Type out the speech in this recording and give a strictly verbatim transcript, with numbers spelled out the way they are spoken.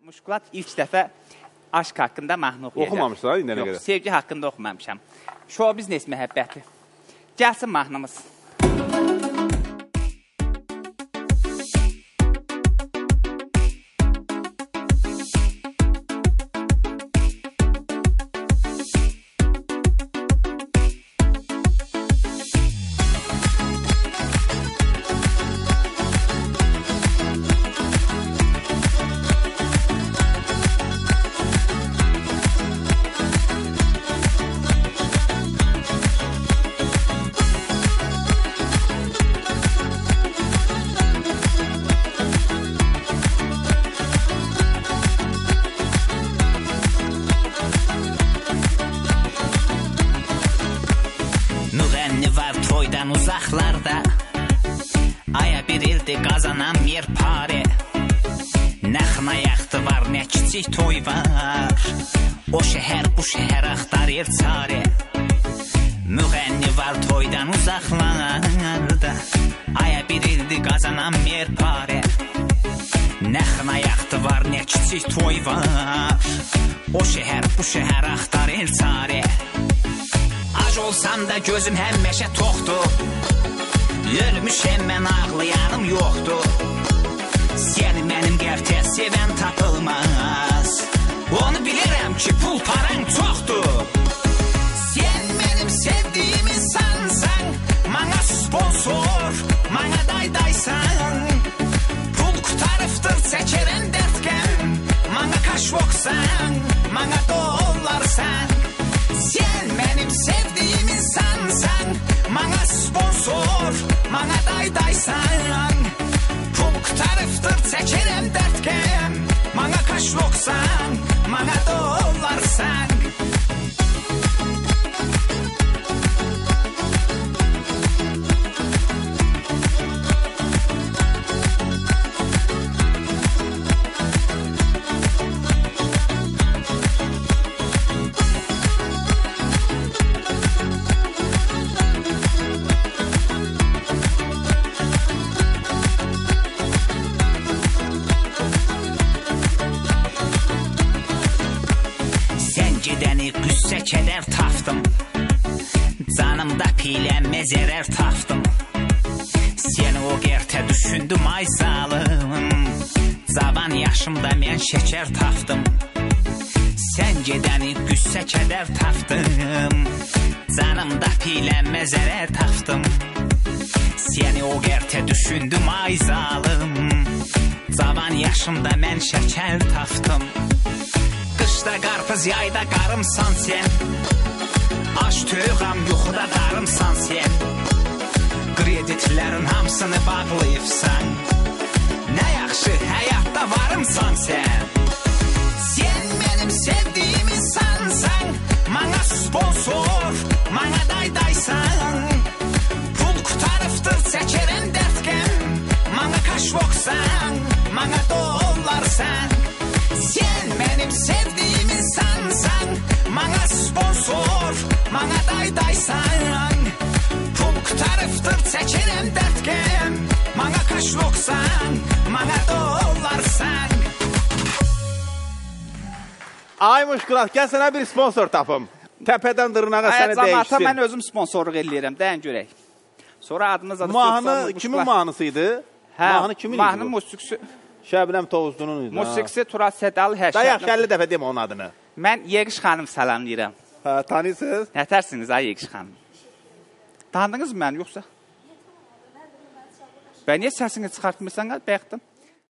Muşkulat ilk dəfə aşk haqqında mahnı oxuyacaq. Oxumamışlar indiyənə qədər? Yox, sevgi haqqında oxumamışam. Show biznes məhəbbəti. Gəlsin mahnımız. Müğənni var toydan uzaqlarda, aya bir ildi qazanan yer pare. Nə xına yaxtı var, nə kiçik toy var, o şəhər bu şəhər axtarır çare. Müğənni var toydan uzaqlarda, aya bir ildi qazanan yer pare. Nə xına yaxtı var, nə kiçik toy var, o şəhər bu şəhər axtarır çare. Ac olsam da gözüm həmişə toxdur, ölmüşəm mən ağlayanım yoxdur. Səni mənim qərtə sevən tapılmaz, onu bilirəm ki pul paran çoxdur. Sən mənim sevdiyim insansan, mənə sponsor, mənə daydaysan. Pul qutarıfdır çəkirən dərdkən, mənə kaşvoksan, mənə dollarsan. Sən mənim sevdiyim insansan, mənə sponsor, mənə daydaysan. Pul qutarıfdır çəkirəm dərdkən, mənə kaşvoksan, mənə dollarsan. Gedəni qüssə kədər tapdım, canımda piylənmə zərər tapdım. Səni o qərtə düşündüm ay zalım, cavan yaşımda mən şəkər tapdım. Sən gedəni qüssə kədər tapdım, canımda piylənmə zərər tapdım. Səni o qərtə düşündüm ay zalım, cavan yaşımda mən şəkər tapdım. Qışda qarpız, yayda qarımsan sən, aç töyğam, yuxuda darımsan sən. Kreditlərin hamısını bağlayıbsan, nə yaxşı həyatda varımsan sən. Sən mənim sevdiyim insansan, mənə sponsor, mənə daydaysan. Pul qutarıfdır çəkirən dərdkən, mənə kaşvoksan, mənə dollarsan. Sən mənim sevdiyim insansan, mənə sponsor, mənə daydaysan. Pul qutarıfdır çəkirəm dərdkən, mənə kaşvoksan, mənə dollarsan. Ay Muşkulat, gəl sənə bir sponsor tapım. Təpədən dırnağa səni Cəmaata dəyişsin. mən özüm sponsorluq eləyirəm, dəyin görək. Sonra adınız adı... Mahnı kimin mahnısı idi? Hə, Mahnı kimin idi bu? Mahnı musiqisi... Şəbnəm Tovuzlunun idi. Musiqisi Turat Sədalı hər Da yaxşı əlli dəfə demə onun adını. Mən Yeqiş xanım salamlayıram. Hə, tanıyırsınız? Nətərsiniz ay Yeqiş xanım? Tanıdınız mı məni yoxsa? Ben niyə səsini çıxartmırsan, bayaqdan?